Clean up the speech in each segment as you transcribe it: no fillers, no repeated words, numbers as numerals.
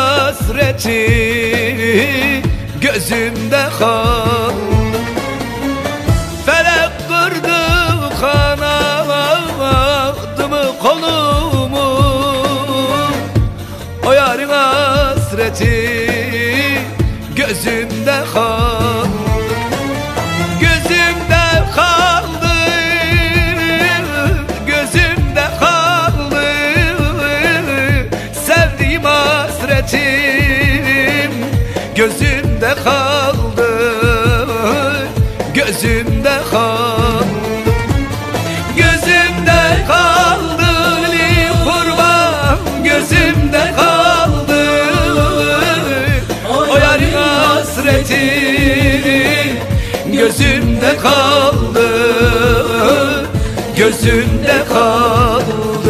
hasreti gözümde kal. Felek kırdı kanadımı kolumu, o yarın hasreti gözümde kal. Gözümde kaldı, gözümde kaldı, sevdiğim hasretim gözümde kaldı, gözümde kaldı. Gözümde kaldı li kurban, gözümde kaldı, o yarın hasretim gözümde kaldı, gözümde kaldı.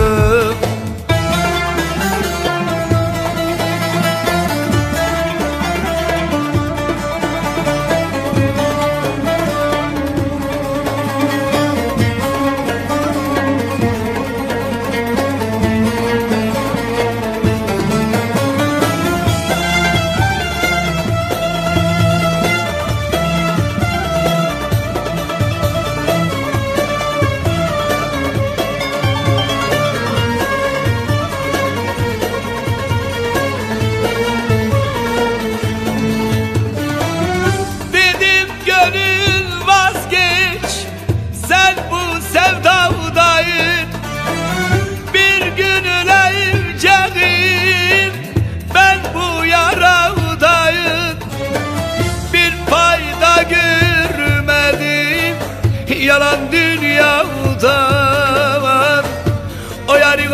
Yalan dünyada var, o yarın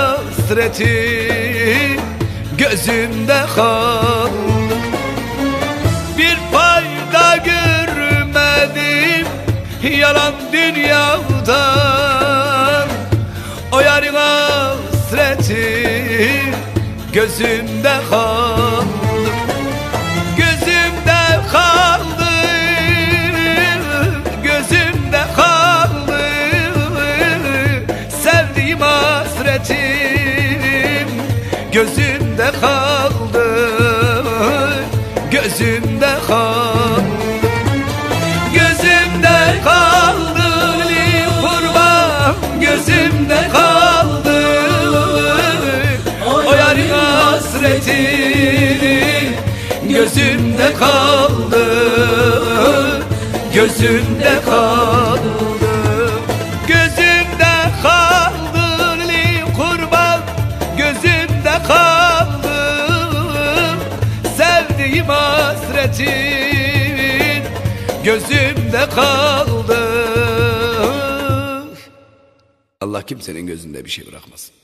hasreti gözümde kal. Bir fayda görmedim yalan dünyadan, o yarın hasreti gözümde kal. Gözümde kaldı, gözümde kaldı, sevdiğim hasretim gözümde kaldı, gözümde kaldı. Gözümde kaldı li kurban, gözümde kaldı, o yarın hasretim gözümde kaldı, gözümde kaldı. Gözümde kaldı li kurban, gözümde kaldı, sevdiğim hasretin gözümde kaldı. Allah kimsenin gözünde bir şey bırakmasın.